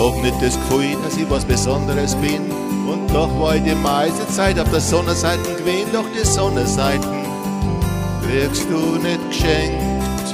hab nicht das Gefühl, dass ich was Besonderes bin. Und doch war ich die meiste Zeit auf der Sonnenseiten gewesen, doch die Sonnenseiten kriegst du nicht geschenkt.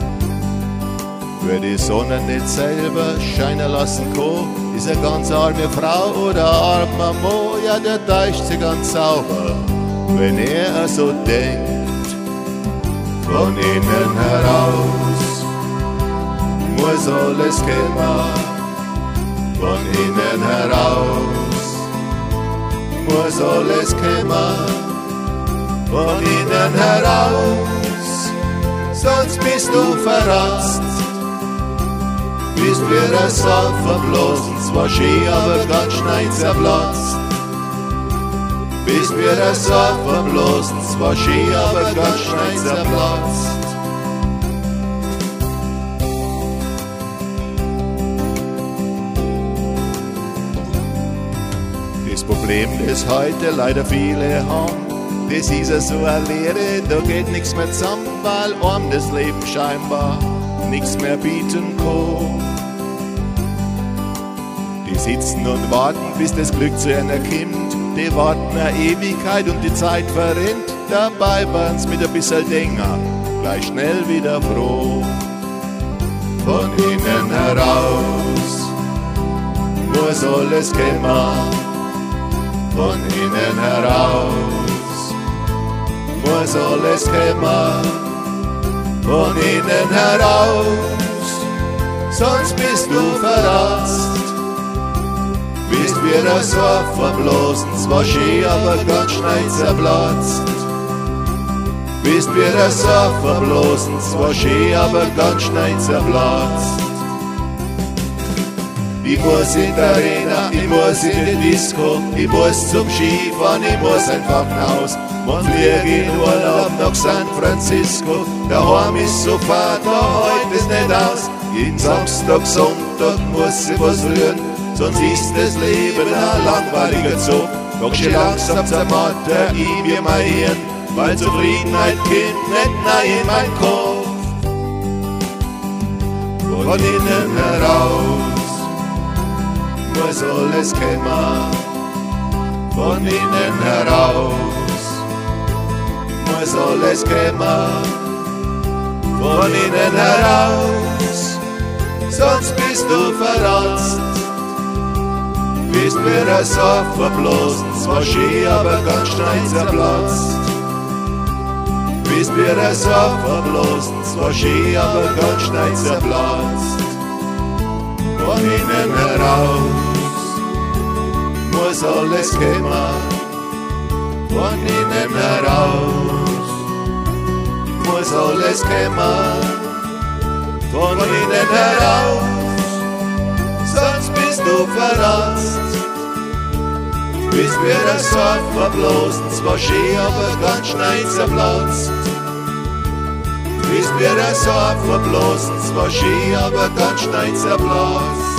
Wer die Sonne nicht selber scheinen lassen kann, ist eine ganz arme Frau oder ein armer Mo, ja, der täuscht sich ganz sauber, wenn er so denkt. Von innen heraus muss alles kommen, von innen heraus muss alles kommen, von innen heraus, sonst bist du verratzt. Bist wie ein Saft verblasen, zwar schön, aber ganz schnell zerplatzt. Bist wie ein Saft verblasen, zwar schön, aber ganz schnell zerplatzt. Das Problem, das heute leider viele haben, das ist ja so eine Lehre, da geht nichts mehr zusammen, weil einem das Leben scheinbar nichts mehr bieten kann. Die sitzen und warten, bis das Glück zu einer kommt. Die warten eine Ewigkeit und die Zeit verrinnt. Dabei waren's mit ein bisschen länger gleich schnell wieder froh. Von innen heraus muss alles kommen. Von innen heraus muss alles kommen. Von innen heraus, sonst bist du verratzt. Bist wie ein Saft verblasen, zwar schön, aber ganz schnell zerplatzt. Bist wie ein Saft verblasen, zwar schön, aber ganz schnell zerplatzt. Ich muss in der Arena, ich muss in die Disco, ich muss zum Skifahren, ich muss einfach raus. Man fliegt in Urlaub nach San Francisco, daheim ist so fad, da hält es nicht aus. Jeden Samstag, Sonntag muss ich was rühren, sonst ist das Leben ein langweiliger Zug. Doch schon langsam zermatter ich mir mein Hirn, weil Zufriedenheit kommt nicht nein in mein Kopf. Von innen heraus muss alles kommen, von innen heraus muss alles kommen, von innen heraus, sonst bist du verratzt. Bist wie ein Saft verblasen, zwar schön, aber ganz schnell zerplatzt. Bist wie ein Saft verblasen, zwar schön, aber ganz schnell zerplatzt. Von innen heraus muss alles kommen, von innen heraus muss alles kommen, von innen heraus, sonst bist du verratzt. Bist wie ein Saft verblasen, zwar schön, aber ganz schnell zerplatzt. Bist wie ein Saft verblasen, zwar schön, aber ganz schnell zerplatzt.